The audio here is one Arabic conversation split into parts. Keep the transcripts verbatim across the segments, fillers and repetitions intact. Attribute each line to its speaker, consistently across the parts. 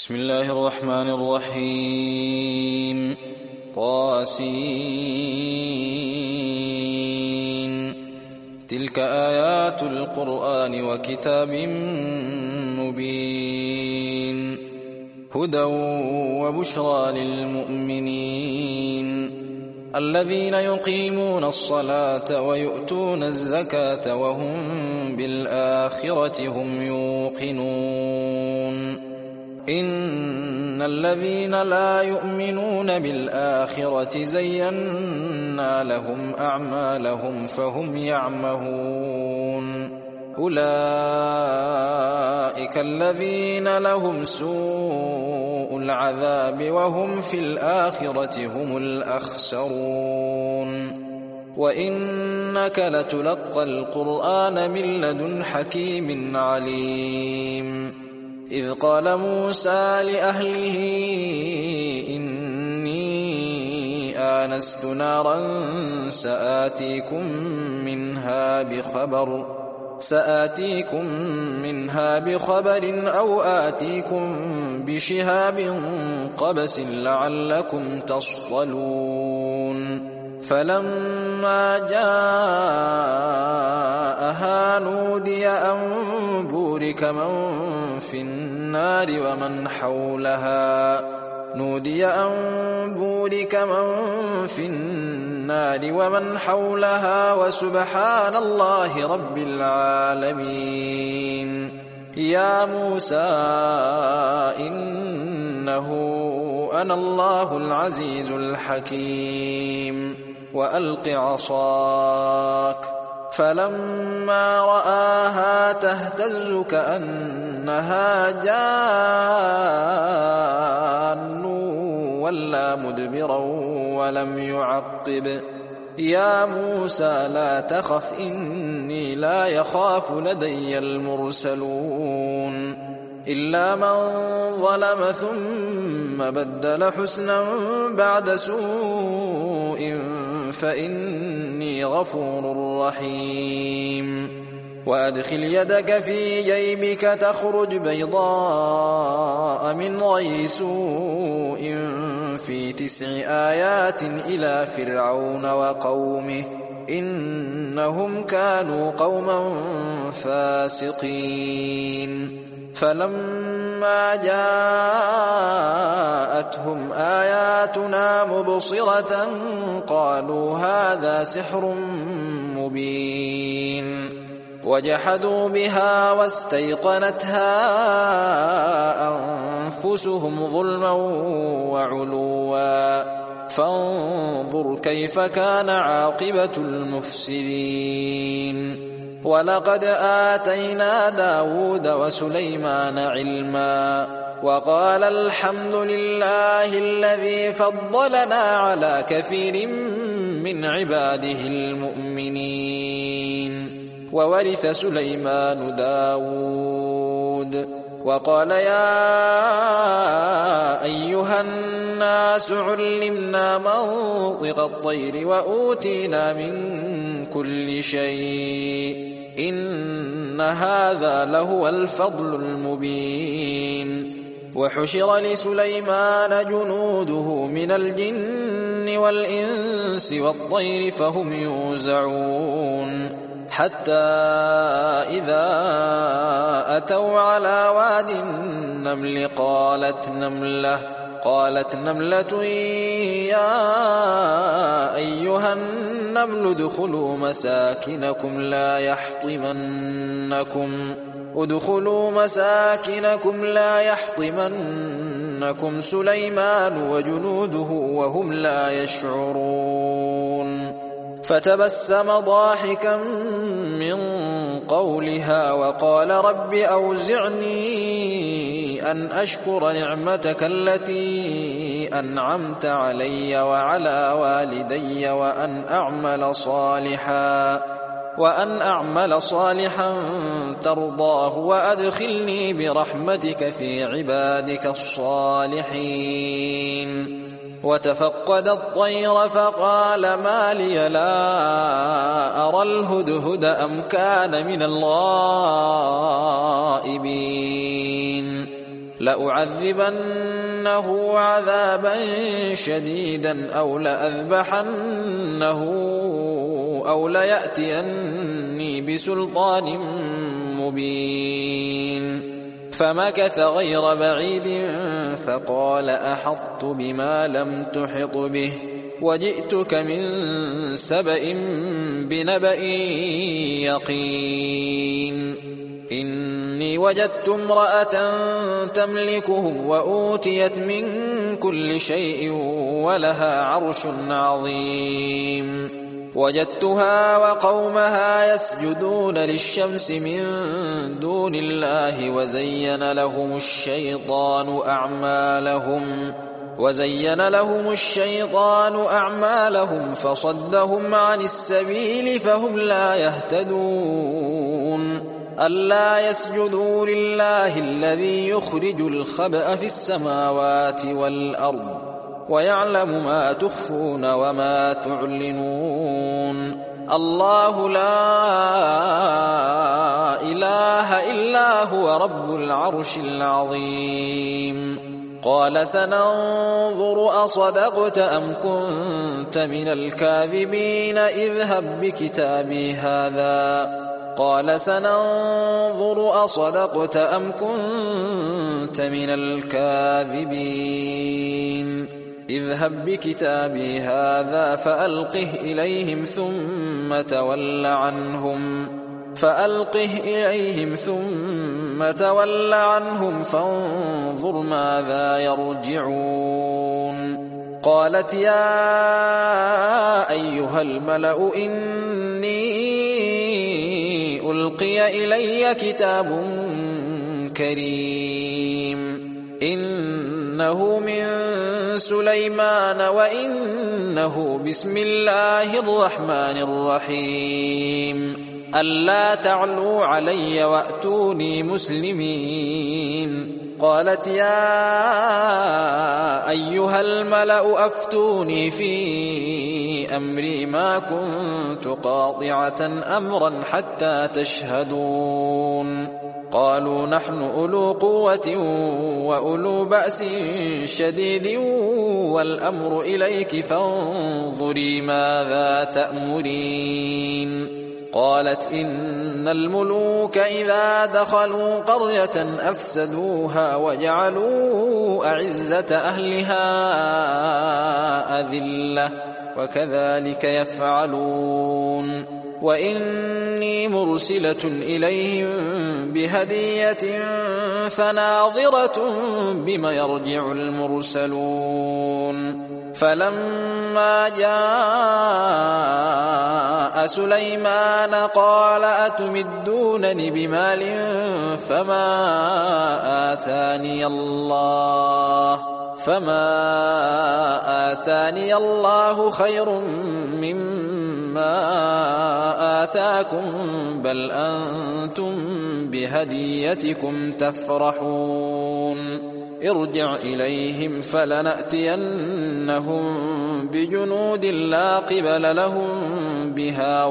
Speaker 1: بسم الله الرحمن الرحيم. طاسين. تلك آيات القرآن وكتاب مبين هدى وبشرى للمؤمنين الذين يقيمون الصلاة ويؤتون الزكاة وهم بالآخرة هم يوقنون إن الذين لا يؤمنون بالآخرة زينا لهم أعمالهم فهم يعمهون أولئك الذين لهم سوء العذاب وهم في الآخرة هم الأخسرون وإنك لتلقى القرآن من لدن حكيم عليم إذ قال موسى لأهله إني آنست نارا سآتيكم منها بخبر سآتيكم منها بخبر أو آتيكم بشهاب قبس لعلكم تصطلون فلما جاءها نودي أن بورك من في النار ومن حولها نودي أن بورك من في النار ومن حولها وسبحان الله رب العالمين يا موسى إنه أنا الله العزيز الحكيم وألق عصاك فلما رآها تهتز كأنها جان ولا مدبرا ولم يعقب يا موسى لا تخف إني لا يخاف لدي المرسلون إلا من ظلم ثم بدل حسنا بعد سوء فإني غفور رحيم وأدخل يدك في جيبك تخرج بيضاء من غير سوء في تسع آيات إلى فرعون وقومه إنهم كانوا قوما فاسقين فلما جاءتهم آياتنا مبصرة قالوا هذا سحر مبين وجحدوا بها واستيقنتها أنفسهم ظلما وعلوا فانظر كيف كان عاقبة المفسدين ولقد آتينا داود وسليمان علما وقال الحمد لله الذي فضلنا على كثير من عباده المؤمنين وورث سليمان داود وقال يا أيها الناس علمنا منطق الطير وأوتينا من كل شيء إن هذا لهو الفضل المبين وحشر لسليمان جنوده من الجن والإنس والطير فهم يوزعون حتى إذا أتوا على واد النمل قالت نملة قالت نملة يا أيها النمل ادخلوا مساكنكم لا يحطمنكم ادخلوا مساكنكم لا يحطمنكم سليمان وجنوده وهم لا يشعرون فتبسم ضاحكا من قولها وقال رب أوزعني أن أشكر نعمتك التي أنعمت علي وعلى والدي وأن أعمل صالحا وأن أعمل صالحا ترضاه وأدخلني برحمتك في عبادك الصالحين وتفقد الطير فقال ما لي لا أرى الهدهد أم كان من الغائبين لأعذبنه عذابا شديدا أو لأذبحنه أو ليأتيني بسلطان مبين. فمكث غير بعيد فقال أحطت بما لم تحط به وجئتك من سبأ بنبأ يقين. إني وجدت امرأة تملكهم وأوتيت من كل شيء ولها عرش عظيم. وجدتها وقومها يسجدون للشمس من دون الله وزين لهم الشيطان أعمالهم وزين لهم الشيطان أعمالهم فصدهم عن السبيل فهم لا يهتدون. ألا يسجدوا لله الذي يخرج الخبأ في السماوات والأرض ويعلم ما تخفون وما تعلنون. الله لا إله إلا هو رب العرش العظيم. قال سننظر أصدقت أم كنت من الكاذبين اذهب بكتابي هذا قال سننظر أصدقت أم كنت من الكاذبين اذهب بكتابي هذا فألقه إليهم ثم تول عنهم فألقه إليهم ثم تول عنهم فانظر ماذا يرجعون. قالت يا أيها الملأ إني ألقي إلي كتاب كريم إنه من سليمان وإنه بسم الله الرحمن الرحيم ألا تعلوا علي وأتوني مسلمين. قالت يا أيها الملأ أفتوني في أمري ما كنت قاطعة أمرا حتى تشهدون. قالوا نحن أولو قوة وأولو بأس شديد والأمر إليك فانظري ماذا تأمرين. قالت إن الملوك إذا دخلوا قرية أفسدوها وجعلوا أعزة أهلها أذلة وكذلك يفعلون. وإني مرسلة إليهم بهدية فناظرة بما يرجع المرسلون. فلما جاء سليمان قال أتمدونني بمال فما آتاني الله فما آتاني الله خير مما آتاكم بل أنتم بهديتكم تفرحون. ارجع إليهم فلنأتينهم بجنود لا قبل لهم بها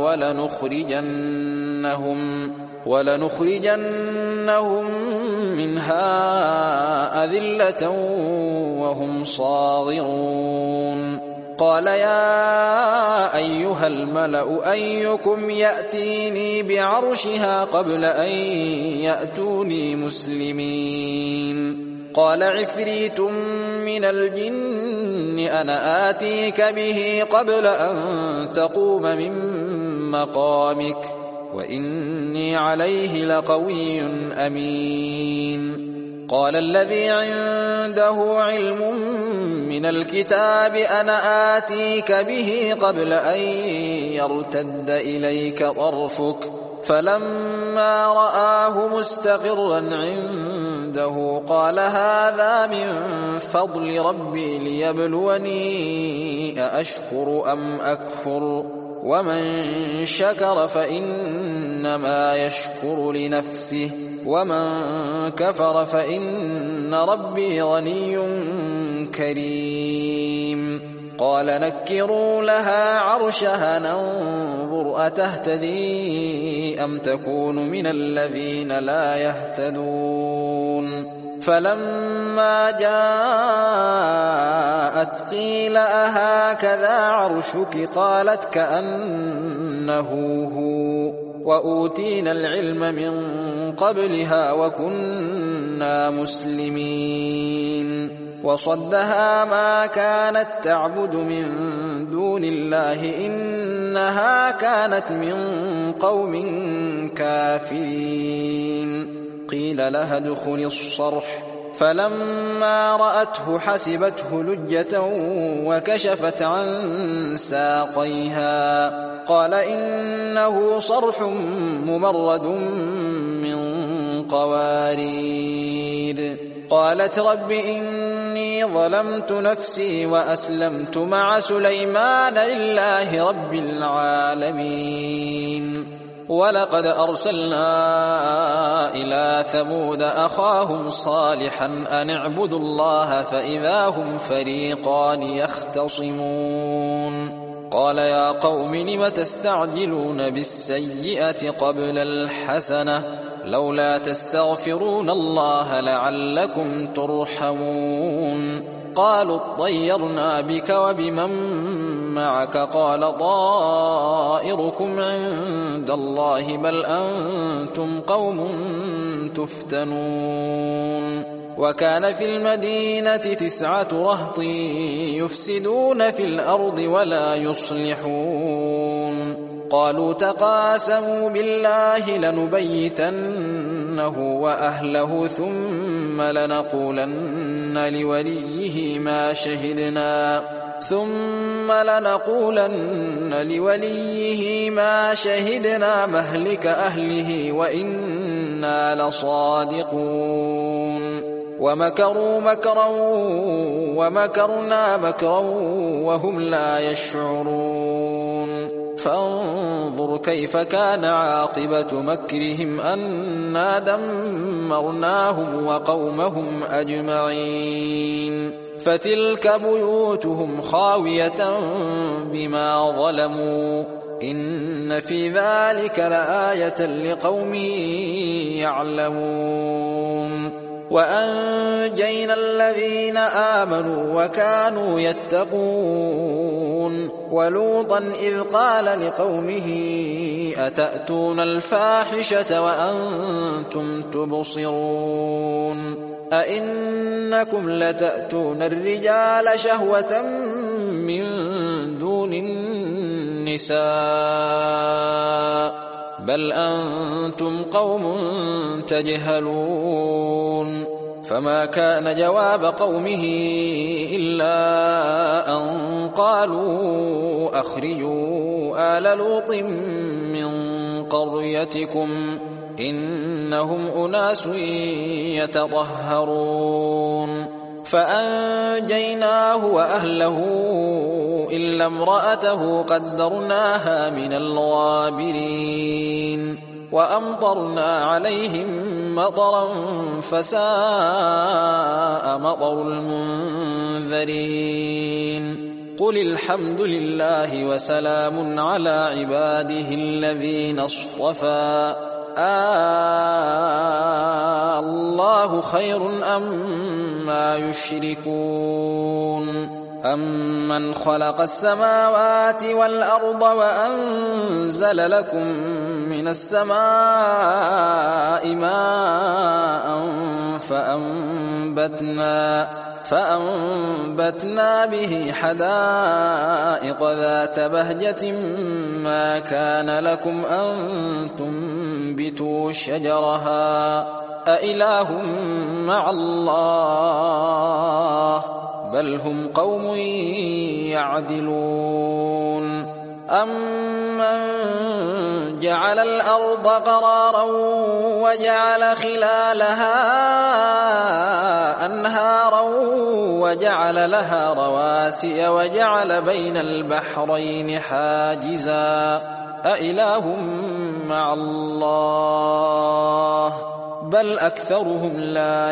Speaker 1: ولنخرجنهم ولنخرجنهم منها أذلة وهم صاغرون. قال يا أيها الملأ أيكم يأتيني بعرشها قبل أن يأتوني مسلمين. قال عفريت من الجن أنا آتيك به قبل أن تقوم من مقامك وإني عليه لقوي أمين. قال الذي عنده علم من الكتاب أنا آتيك به قبل أن يرتد إليك طرفك فلما رآه مستقرا عنده قال هذا من فضل ربي ليبلوني أأشكر أم أكفر ومن شكر فإنما يشكر لنفسه ومن كفر فإن ربي غني كريم. قال نكروا لها عرشها ننظر أتهتدي أم تكون من الذين لا يهتدون. فلما جاءت قيل أهكذا عرشك قالت كأنه هو وأوتينا العلم من قبلها وكنا مسلمين وصدها ما كانت تعبد من دون الله إنها كانت من قوم كافرين قيل لها ادخل الصرح فلما رأته حسبته لجة وكشفت عن ساقيها قال إنه صرح ممرد من قوارير قالت رب إني ظلمت نفسي وأسلمت مع سليمان لله رب العالمين ولقد أرسلنا إلى ثمود أخاهم صالحا أن اعبدوا الله فإذا هم فريقان يختصمون قال يا قوم لم تستعجلون بالسيئة قبل الحسنة لولا تستغفرون الله لعلكم ترحمون قالوا اطيرنا بك وبمن معك قال طائركم عند الله بل أنتم قوم تفتنون وكان في المدينة تسعة رهط يفسدون في الأرض ولا يصلحون قالوا تقاسموا بالله لنبيتنه وأهله ثم لنقولن لوليه ما شهدنا ثم لنقولن لوليه ما شهدنا مهلك أهله وإنا لصادقون ومكروا مكرا ومكرنا مكرا وهم لا يشعرون فانظر كيف كان عاقبة مكرهم أنا دمرناهم وقومهم أجمعين فتلك بيوتهم خاوية بما ظلموا إن في ذلك لآية لقوم يعلمون وأنجينا الذين آمنوا وكانوا يتقون ولوطا إذ قال لقومه أتأتون الفاحشة وأنتم تبصرون أئنكم لتأتون الرجال شهوة من دون النساء بل أنتم قوم تجهلون فما كان جواب قومه إلا أن قالوا أخرجوا آل لوط من قريتكم إنهم أناس يتطهرون فأنجيناه وأهله إلا امرأته قدرناها من الغابرين وأمطرنا عليهم مطرا فساء مطر المنذرين قل الحمد لله وسلام على عباده الذين اصطفى آه الله خير أما يشركون أمن خلق السماوات والأرض وأنزل لكم من السماء ماء فأنبتنا فأنبتنا به حدائق ذات بهجة ما كان لكم أن تنبتوا شجرها أإله مع الله بل هم قوم يعدلون أمن جعل الأرض قرارا وجعل خلالها أنهارا وجعل لها رواسي وجعل بين البحرين حاجزا أإله مع الله بل أكثرهم لا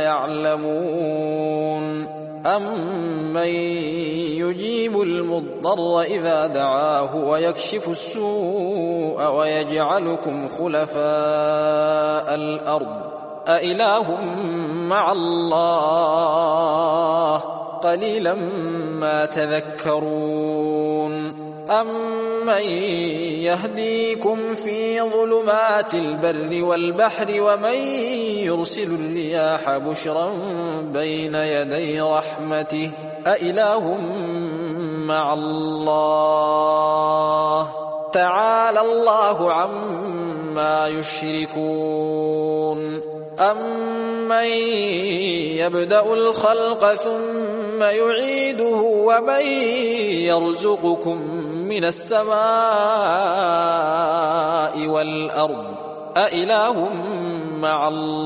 Speaker 1: يعلمون أمن يجيب المضطر إذا دعاه ويكشف السوء ويجعلكم خلفاء الأرض أإله مع الله قليلا ما تذكرون أمن يهديكم في ظلمات البر والبحر ومن يرسل الرياح بشرا بين يدي رحمته أإله مع الله تعالى الله عما يشركون أمن يبدأ الخلق ثم يعيده ومن يرزقكم من السماء والأرض أإله مع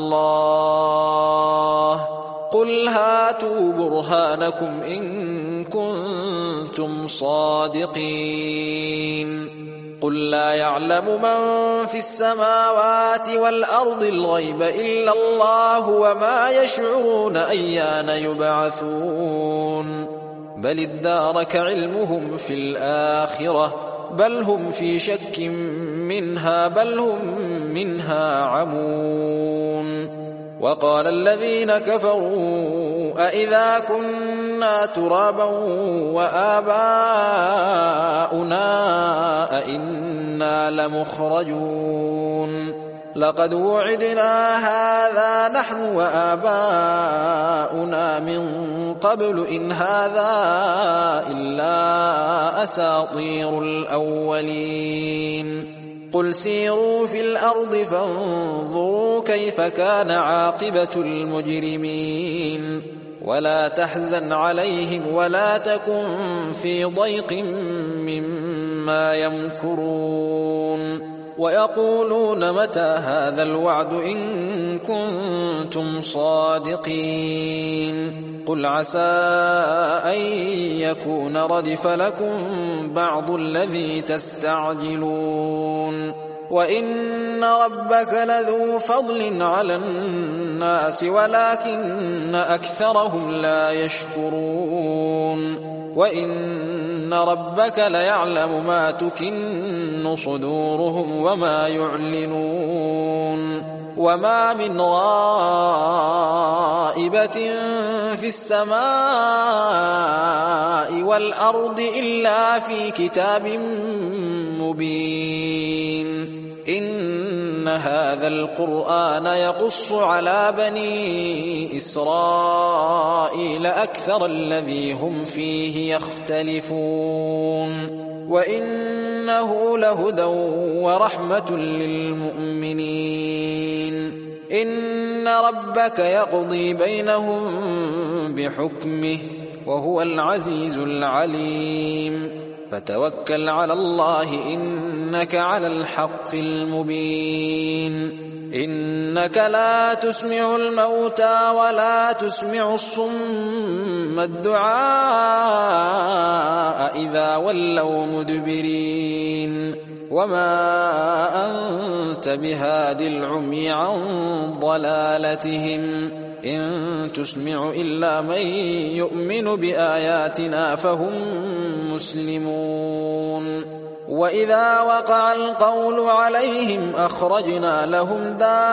Speaker 1: الله قل هاتوا برهانكم إن كنتم صادقين قل لا يعلم من في السماوات والأرض الغيب إلا الله وما يشعرون أيان يبعثون بل ادارك علمهم في الآخرة بل هم في شك منها بل هم منها عمون وقال الذين كفروا أإذا كنا ترابا وآباؤنا أئنا لمخرجون لقد وعدنا هذا نحن وآباؤنا من قبل إن هذا إلا أساطير الأولين قل سيروا في الأرض فانظروا كيف كان عاقبة المجرمين ولا تحزن عليهم ولا تكن في ضيق مما يمكرون ويقولون متى هذا الوعد إن كنتم صادقين قل عسى أن يكون ردف لكم بعض الذي تستعجلون وإن ربك لذو فضل على الناس ولكن أكثرهم لا يشكرون وإن ربك ليعلم ما تكن صدورهم وما يعلنون وما من غائبة في السماء والأرض إلا في كتاب مبين إن هذا القرآن يقص على بني إسرائيل أكثر الذي هم فيه يختلفون وإنه لهدى ورحمة للمؤمنين إن ربك يقضي بينهم بحكمه وهو العزيز العليم فتوكل على الله إنك على الحق المبين إنك لا تسمع الموتى ولا تسمع الصم الدعاء إذا ولوا مدبرين وما أنت بهاد العمي عن ضلالتهم إن تسمع إلا من يؤمن بآياتنا فهم مسلمون وإذا وقع القول عليهم أخرجنا لهم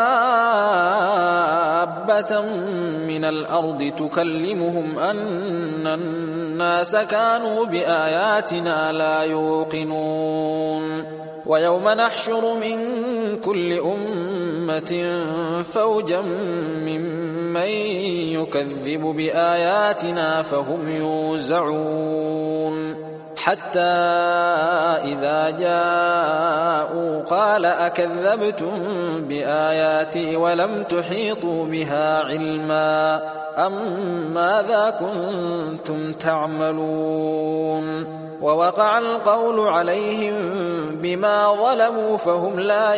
Speaker 1: دابة من الأرض تكلمهم أن الناس كانوا بآياتنا لا يوقنون ويوم نحشر من كل أمة فوجا ممن يكذب بآياتنا فهم يوزعون حتى إذا جاءوا قال أكذبتم بآياتي ولم تحيطوا بها علما أم ماذا كنتم تعملون ووقع القول عليهم بما ظلموا فهم لا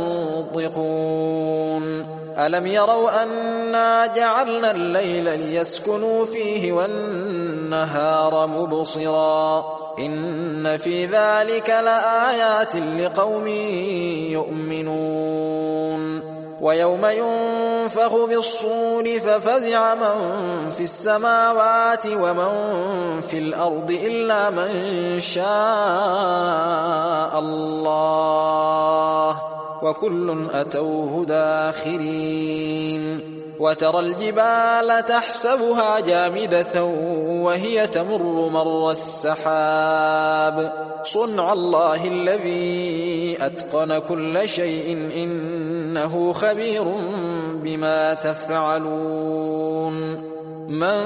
Speaker 1: ينطقون ألم يروا أنا جعلنا الليل ليسكنوا فيه والنهار مبصرا إن في ذلك لآيات لقوم يؤمنون ويوم ينفخ بالصور ففزع من في السماوات ومن في الأرض إلا من شاء الله وكل أتوه داخرين وترى الجبال تحسبها جامدة وهي تمر مر السحاب صنع الله الذي أتقن كل شيء إنه خبير بما تفعلون من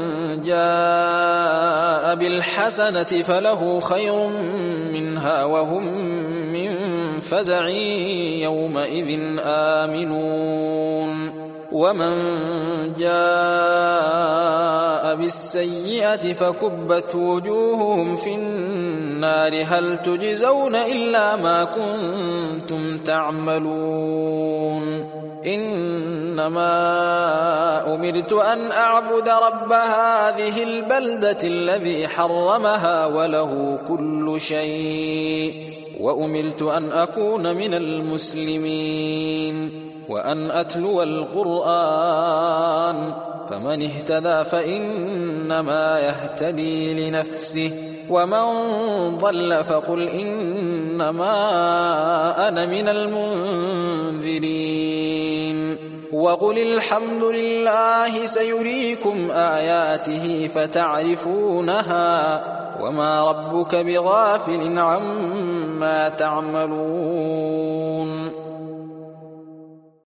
Speaker 1: جاء بالحسنة فله خير منها وهم من فزع يومئذ آمنون ومن جاء بالسيئة فكبت وجوههم في النار هل تجزون إلا ما كنتم تعملون إنما أمرت أن أعبد رب هذه البلدة الذي حرمها وله كل شيء وأمرت أن أكون من المسلمين وأن أتلو القرآن فمن اهتدى فإنما يهتدي لنفسه ومن ضل فقل إنما أنا من المنذرين وقل الحمد لله سيريكم آياته فتعرفونها وما ربك بغافل عما تعملون